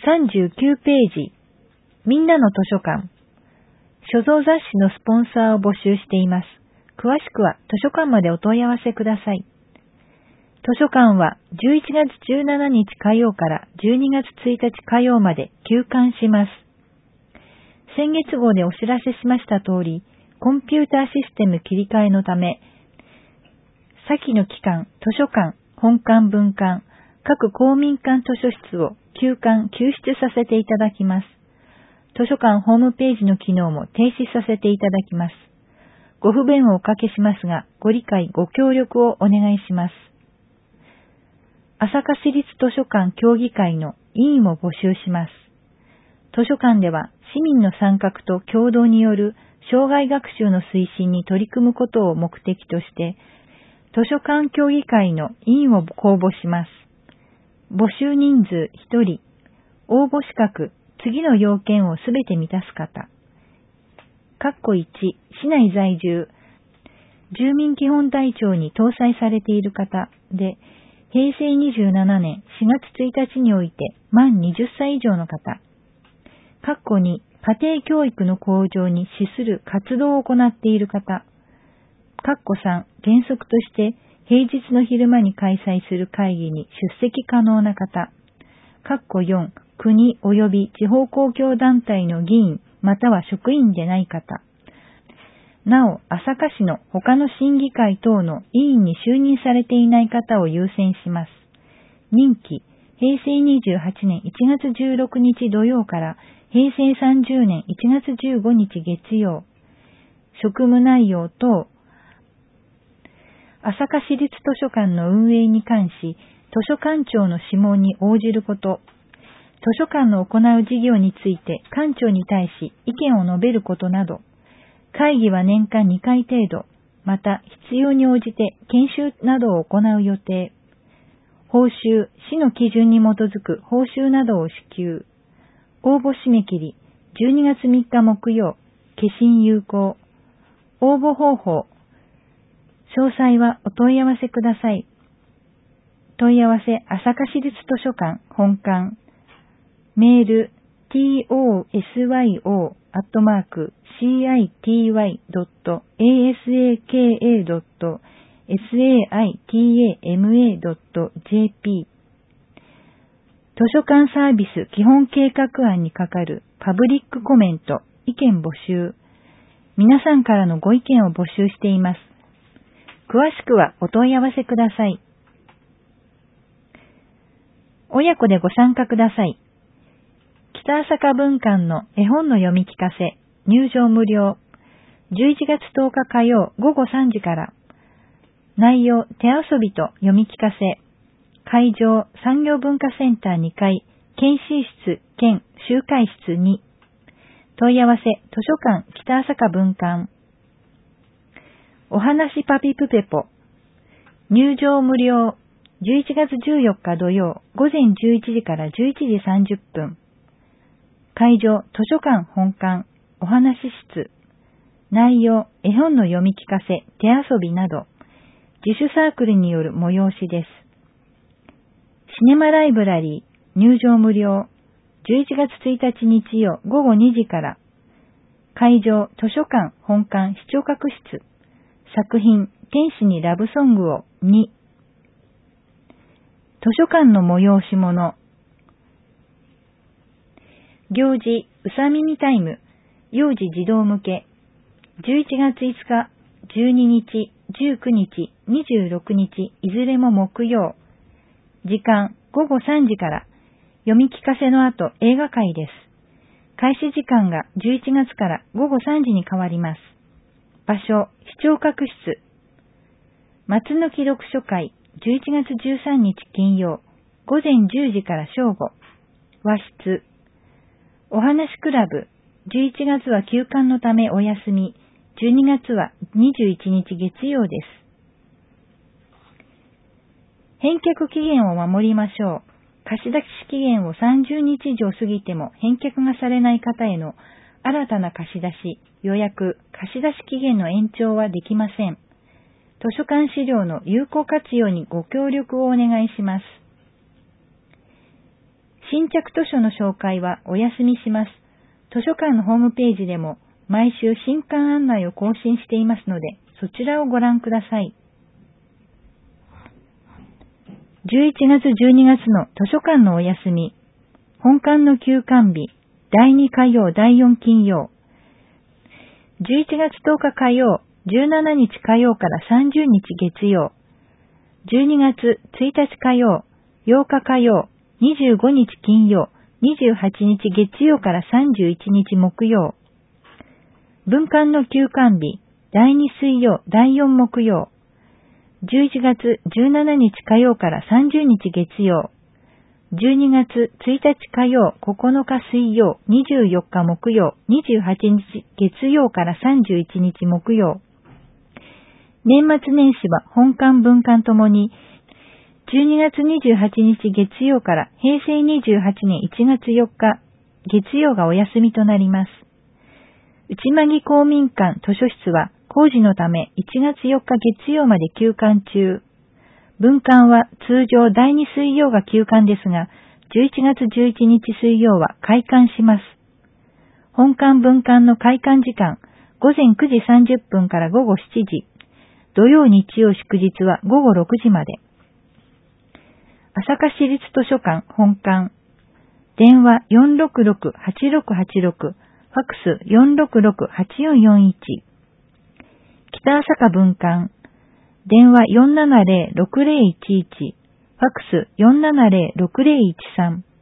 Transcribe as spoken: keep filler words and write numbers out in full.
さんじゅうきゅうページ、みんなの図書館。所蔵雑誌のスポンサーを募集しています。詳しくは図書館までお問い合わせください。図書館はじゅういちがつじゅうしちにち火曜からじゅうにがつついたち火曜まで休館します。先月号でお知らせしました通り、コンピューターシステム切り替えのため、先の期間、図書館、本館分館、各公民館図書室を休館・休室させていただきます。図書館ホームページの機能も停止させていただきます。ご不便をおかけしますが、ご理解ご協力をお願いします。朝霞市立図書館協議会の委員を募集します。図書館では市民の参画と共同による生涯学習の推進に取り組むことを目的として、図書館協議会の委員を公募します。募集人数ひとり、応募資格、次の要件をすべて満たす方。括弧いち、市内在住、住民基本台帳に搭載されている方で、へいせいにじゅうななねんしがつついたちにおいて満にじゅっさい以上の方。括弧に、家庭教育の向上に資する活動を行っている方。括弧さん、原則として平日の昼間に開催する会議に出席可能な方。括弧よん、国及び地方公共団体の議員または職員でない方。なお、朝霞市の他の審議会等の委員に就任されていない方を優先します。任期、へいせいにじゅうはちねんいちがつじゅうろくにち土曜からへいせいさんじゅうねんいちがつじゅうごにち月曜。職務内容等、朝霞市立図書館の運営に関し、図書館長の諮問に応じること、図書館の行う事業について館長に対し意見を述べることなど、会議は年間にかい程度、また必要に応じて研修などを行う予定。報酬、市の基準に基づく報酬などを支給。応募締め切り、じゅうにがつみっか木曜、消印有効。応募方法、詳細はお問い合わせください。問い合わせ、朝霞市立図書館本館。メール、トスヨ アットマーク シーアイティーワイ ドット エーエスエーケーエー ドット サータマ ドット ジェーピー。図書館サービス基本計画案に係るパブリックコメント、意見募集。皆さんからのご意見を募集しています。詳しくはお問い合わせください。親子でご参加ください。北朝霞文館の絵本の読み聞かせ、入場無料。じゅういちがつとおか火曜ごごさんじから。内容、手遊びと読み聞かせ。会場、産業文化センターにかい、研修室兼集会室に。問い合わせ、図書館北朝霞文館。お話パピプペポ。入場無料。じゅういちがつじゅうよっか土曜、午前じゅういちじからじゅういちじさんじゅっぷん。会場、図書館本館、お話室。内容、絵本の読み聞かせ、手遊びなど、自主サークルによる催しです。シネマライブラリー、入場無料。じゅういちがつついたち日曜、午後にじから。会場、図書館本館視聴覚室。作品、天使にラブソングをに。図書館の催し物。行事、うさみみタイム、幼児児童向け。じゅういちがついつか、じゅうににち、じゅうくにち、にじゅうろくにち、いずれも木曜。時間、ごごさんじから。読み聞かせの後、映画会です。開始時間がじゅういちがつからごごさんじに変わります。場所、視聴覚室。松抜き読書会、じゅういちがつじゅうさんにち金曜、午前じゅうじから正午。和室。お話クラブ、じゅういちがつは休館のためお休み、じゅうにがつはにじゅういちにち月曜です。返却期限を守りましょう。貸し出し期限をさんじゅうにち以上過ぎても返却がされない方への新たな貸し出し、予約、貸し出し期限の延長はできません。図書館資料の有効活用にご協力をお願いします。 新着図書の紹介はお休みします。図書館のホームページでも毎週新刊案内を更新していますので、そちらをご覧ください。じゅういちがつじゅうにがつの図書館のお休み、本館の休館日、だいに火曜、だいよん金曜、じゅういちがつとおか火曜、じゅうしちにち火曜からさんじゅうにち月曜、じゅうにがつついたち火曜、ようか火曜、にじゅうごにち金曜、にじゅうはちにち月曜からさんじゅういちにち木曜、分館の休館日、だいに水曜、だいよん木曜、じゅういちがつじゅうしちにち火曜からさんじゅうにち月曜、じゅうにがつついたち火曜、ここのか水曜、にじゅうよっか木曜、にじゅうはちにち月曜からさんじゅういちにち木曜。年末年始は本館分館ともに、じゅうにがつにじゅうはちにち月曜からへいせいにじゅうはちねんいちがつよっか月曜がお休みとなります。内間木公民館図書室は工事のためいちがつよっか月曜まで休館中。分館は通常だいに水曜が休館ですが、じゅういちがつじゅういちにち水曜は開館します。本館分館の開館時間、ごぜんくじさんじゅっぷんからごごしちじ、土曜日曜祝日はごごろくじまで。朝霞市立図書館本館、電話 よんろくろくはちろくはちろく、ファックス よんろくろくはちよんよんいち。北朝霞分館、電話 よんななぜろろろくぜろいちいち、ファックス よんななぜろくぜろいちさん。